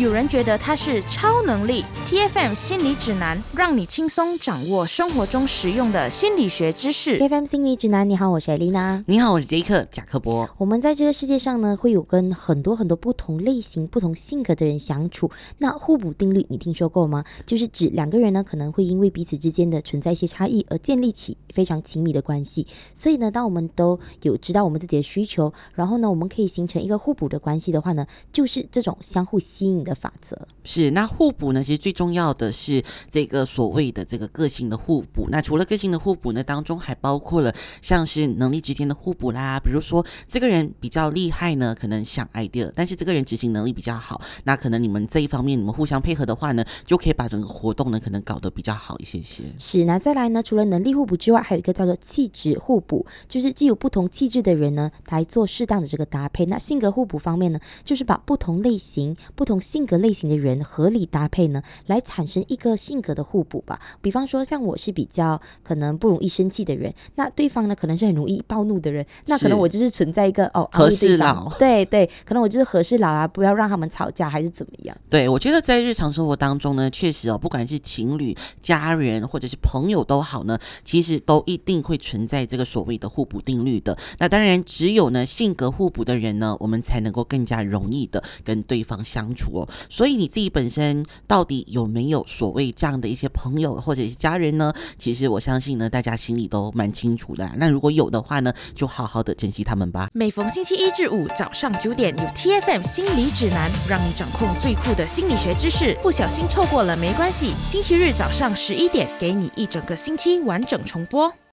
有人觉得它是超能力。 TFM 心理指南，让你轻松掌握生活中实用的心理学知识。 TFM 心理指南，你好，我是艾丽娜。 你好，我是杰克贾克伯。 我们在这个世界上呢，会有跟很多不同类型、不同性格的人相处。那互补定律你听说过吗？就是指两个人呢，可能会因为彼此之间的存在一些差异而建立起非常亲密的关系。所以呢，当我们都有知道我们自己的需求，然后呢，我们可以形成一个互补的关系的话呢，就是这种相互吸引的法则。 是，那互补呢，其实最重要的是这个所谓的这个个性的互补。那除了个性的互补呢，当中还包括了像是能力之间的互补啦，比如说这个人比较厉害呢，可能想 idea， 但是这个人执行能力比较好，那可能你们这一方面你们互相配合的话呢，就可以把整个活动呢可能搞得比较好一些些。 是，那再来呢，除了能力互补之外，还有一个叫做气质互补，就是既有不同气质的人呢来做适当的这个搭配。那性格互补方面呢，就是把不同类型、不同性格类型的人合理搭配呢，来产生一个性格的互补吧。比方说，像我是比较可能不容易生气的人，那对方呢可能是很容易暴怒的人，那可能我就是存在一个和事佬， 对对，可能我就是和事佬啊，不要让他们吵架还是怎么样。 对，我觉得在日常生活当中呢，确实不管是情侣、家人或者是朋友都好呢，其实都一定会存在这个所谓的互补定律的。那当然，只有呢性格互补的人呢，我们才能够更加容易的跟对方相处哦。所以你自己本身到底有没有所谓这样的一些朋友或者是家人呢？其实我相信呢，大家心里都蛮清楚的。那如果有的话呢，就好好的珍惜他们吧。 每逢星期一至五早上9点，有 TFM 心理指南，让你掌控最酷的心理学知识。不小心错过了没关系，星期日早上11点，给你一整个星期完整重播。